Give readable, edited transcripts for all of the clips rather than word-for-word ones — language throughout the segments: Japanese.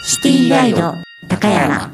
シティガイド高山。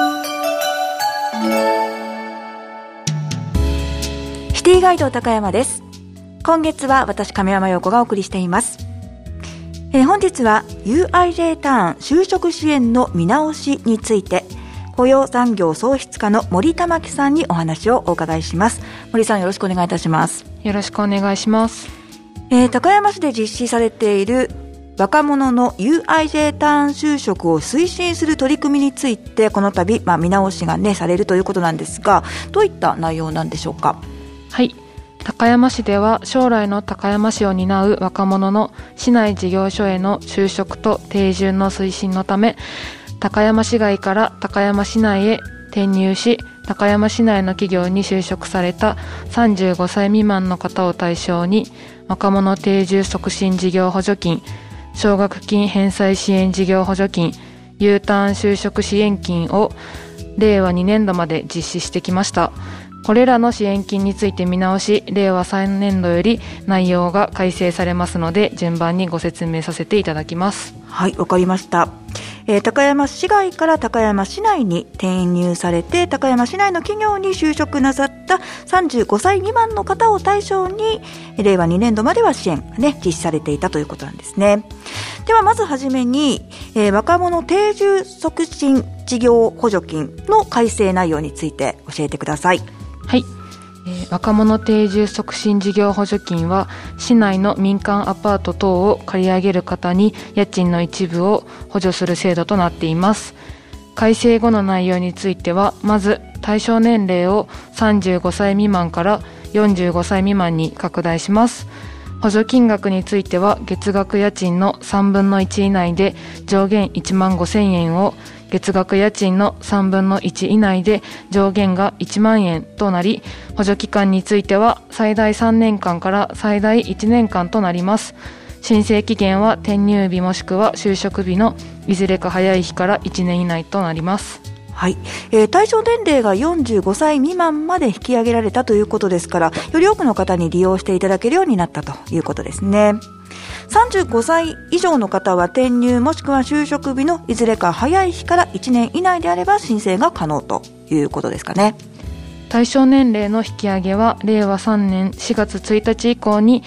シティガイド高山です。今月は私亀山陽子がお送りしています。本日は UIJ ターン就職支援の見直しについて雇用産業創出課の森玉樹さんにお話をお伺いします。森さん、よろしくお願いいたします。 よろしくお願いします。 高山市で実施されている若者の UIJ ターン就職を推進する取り組みについてこの度、見直しが、されるということなんですが、どういった内容なんでしょうか。 はい、高山市では将来の高山市を担う若者の市内事業所への就職と定住の推進のため、高山市外から高山市内へ転入し、高山市内の企業に就職された35歳未満の方を対象に若者定住促進事業補助金、奨学金返済支援事業補助金、Uターン就職支援金を令和2年度まで実施してきました。これらの支援金について見直し、令和3年度より内容が改正されますので、順番にご説明させていただきます。 はい、わかりました。高山市外から高山市内に転入されて、高山市内の企業に就職なさった35歳未満の方を対象に令和2年度までは支援が、実施されていたということなんですね。ではまずはじめに、若者定住促進事業補助金の改正内容について教えてください。 はい、若者定住促進事業補助金は市内の民間アパート等を借り上げる方に家賃の一部を補助する制度となっています。改正後の内容については、まず対象年齢を35歳未満から45歳未満に拡大します。補助金額については月額家賃の3分の1以内で上限1万5000円を、月額家賃の3分の1以内で上限が1万円となり、補助期間については最大3年間から最大1年間となります。申請期限は転入日もしくは就職日のいずれか早い日から1年以内となります。 はい、対象年齢が45歳未満まで引き上げられたということですから、より多くの方に利用していただけるようになったということですね。35歳以上の方は転入もしくは就職日のいずれか早い日から1年以内であれば申請が可能ということですかね。 対象年齢の引き上げは令和3年4月1日以降に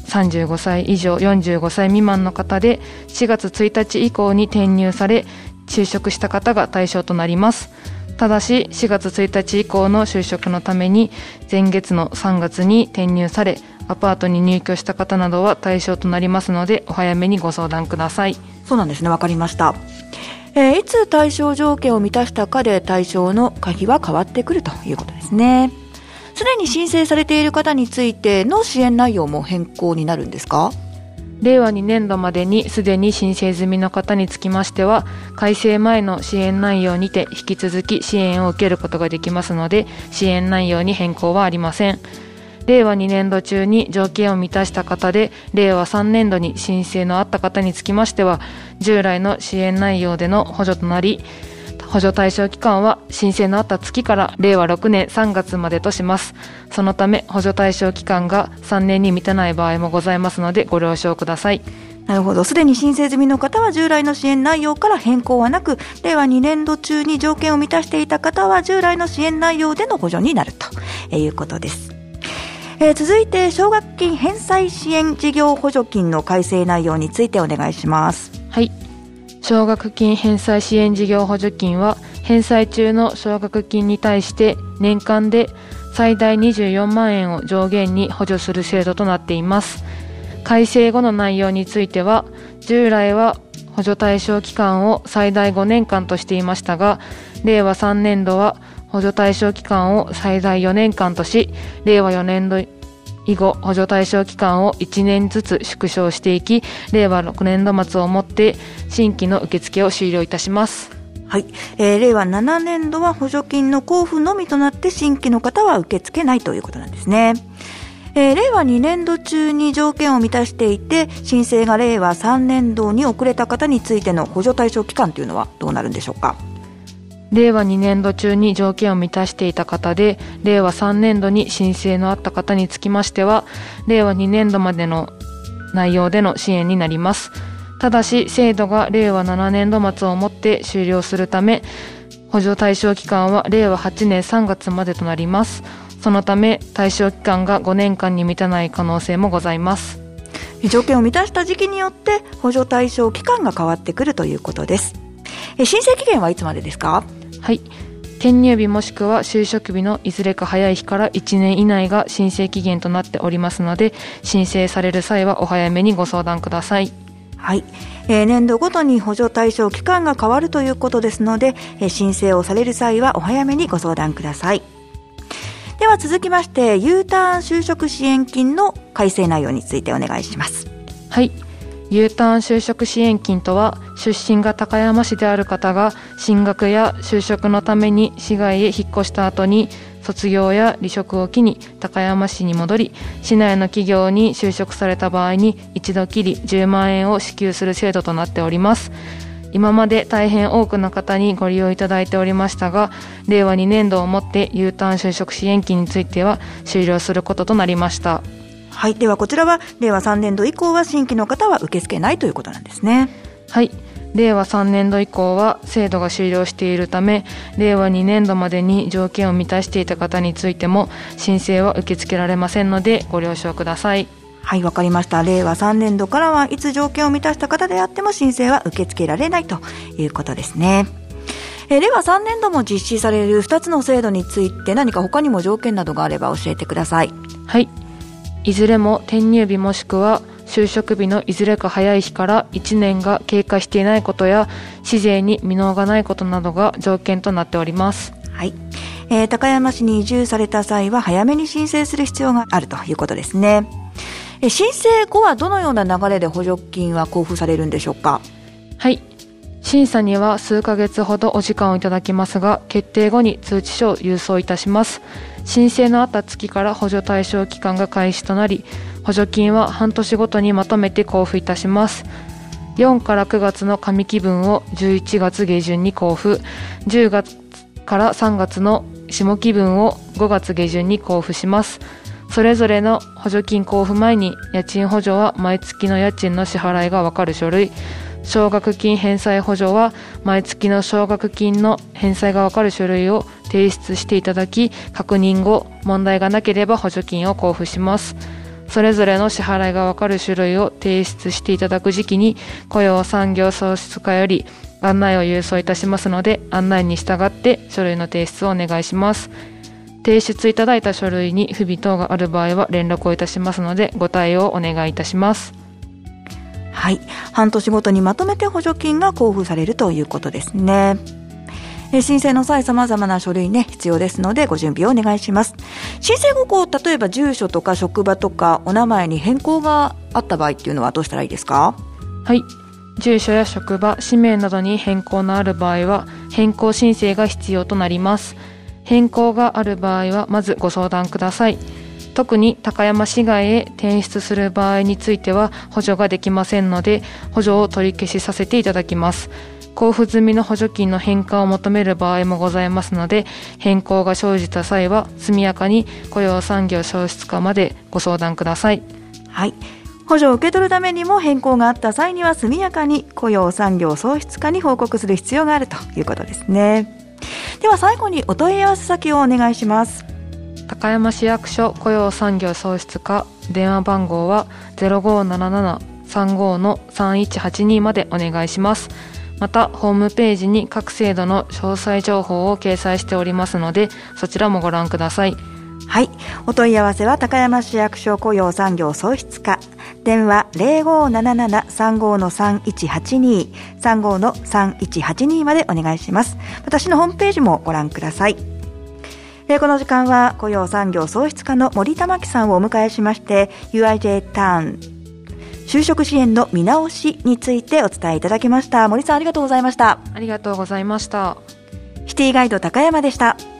35歳以上45歳未満の方で4月1日以降に転入され就職した方が対象となります。ただし4月1日以降の就職のために前月の3月に転入されアパートに入居した方などは対象となりますので、お早めにご相談ください。 そうなんですね、わかりました。いつ対象条件を満たしたかで対象の可否は変わってくるということですね。すでに申請されている方についての支援内容も変更になるんですか？ 令和2年度までにすでに申請済みの方につきましては、改正前の支援内容にて引き続き支援を受けることができますので、支援内容に変更はありません。令和2年度中に条件を満たした方で、令和3年度に申請のあった方につきましては、従来の支援内容での補助となり、補助対象期間は申請のあった月から令和6年3月までとします。そのため補助対象期間が3年に満たない場合もございますのでご了承ください。 なるほど。すでに申請済みの方は従来の支援内容から変更はなく、令和2年度中に条件を満たしていた方は従来の支援内容での補助になるということです。続いて奨学金返済支援事業補助金の改正内容についてお願いします。 はい、奨学金返済支援事業補助金は返済中の奨学金に対して年間で最大24万円を上限に補助する制度となっています。改正後の内容については、従来は補助対象期間を最大5年間としていましたが、令和3年度は補助対象期間を最大4年間とし、令和4年度以後補助対象期間を1年ずつ縮小していき、令和6年度末をもって新規の受付を終了いたします。 はい、令和7年度は補助金の交付のみとなって新規の方は受け付けないということなんですね。令和2年度中に条件を満たしていて申請が令和3年度に遅れた方についての補助対象期間というのはどうなるんでしょうか？ 令和2年度中に条件を満たしていた方で令和3年度に申請のあった方につきましては、令和2年度までの内容での支援になります。 ただし制度が令和7年度末をもって終了するため、補助対象期間は令和8年3月までとなります。そのため対象期間が5年間に満たない可能性もございます。 条件を満たした時期によって補助対象期間が変わってくるということです。申請期限はいつまでですか？ はい、転入日もしくは就職日のいずれか早い日から1年以内が申請期限となっておりますので、申請される際はお早めにご相談ください。 はい、年度ごとに補助対象期間が変わるということですので、申請をされる際はお早めにご相談ください。では続きまして U ターン就職支援金の改正内容についてお願いします。 はい、U ターン就職支援金とは、出身が高山市である方が進学や就職のために市外へ引っ越した後に卒業や離職を機に高山市に戻り、市内の企業に就職された場合に一度きり10万円を支給する制度となっております。今まで大変多くの方にご利用いただいておりましたが、令和2年度をもって U ターン就職支援金については終了することとなりました。 はい、ではこちらは令和3年度以降は新規の方は受け付けないということなんですね。 はい、令和3年度以降は制度が終了しているため、令和2年度までに条件を満たしていた方についても申請は受け付けられませんのでご了承ください。 はい、わかりました。令和3年度からはいつ条件を満たした方であっても申請は受け付けられないということですね。令和3年度も実施される2つの制度について何か他にも条件などがあれば教えてください。 はい、いずれも転入日もしくは就職日のいずれか早い日から1年が経過していないことや市税に未納がないことなどが条件となっております。 はい、高山市に移住された際は早めに申請する必要があるということですね。申請後はどのような流れで補助金は交付されるんでしょうか？ はい、審査には数ヶ月ほどお時間をいただきますが、決定後に通知書を郵送いたします。申請のあった月から補助対象期間が開始となり、補助金は半年ごとにまとめて交付いたします。4から9月の上期分を11月下旬に交付、10月から3月の下期分を5月下旬に交付します。それぞれの補助金交付前に家賃補助は毎月の家賃の支払いがわかる書類、奨学金返済補助は毎月の奨学金の返済がわかる書類を提出していただき、確認後問題がなければ補助金を交付します。それぞれの支払いがわかる書類を提出していただく時期に雇用産業創出課より案内を郵送いたしますので、案内に従って書類の提出をお願いします。提出いただいた書類に不備等がある場合は連絡をいたしますのでご対応をお願いいたします。 はい、半年ごとにまとめて補助金が交付されるということですね。申請の際様々な書類ね必要ですのでご準備をお願いします。申請後例えば住所とか職場とかお名前に変更があった場合っていうのはどうしたらいいですか？ はい、住所や職場、氏名などに変更のある場合は変更申請が必要となります。変更がある場合はまずご相談ください。特に高山市外へ転出する場合については補助ができませんので、補助を取り消しさせていただきます。交付済みの補助金の返還を求める場合もございますので、変更が生じた際は速やかに雇用産業創出課までご相談ください。 はい、補助を受け取るためにも変更があった際には速やかに雇用産業創出課に報告する必要があるということですね。では最後にお問い合わせ先をお願いします。 高山市役所雇用産業創出課、電話番号は 0577-35-3182 までお願いします。またホームページに各制度の詳細情報を掲載しておりますので、そちらもご覧ください。 はい、お問い合わせは高山市役所雇用産業創出課、電話 0577-35-3182 35-3182 までお願いします。私のホームページもご覧ください。この時間は雇用産業創出課の森玉樹さんをお迎えしまして UIJ ターン就職支援の見直しについてお伝えいただきました。森さんありがとうございました。 ありがとうございました。 シティガイド高山でした。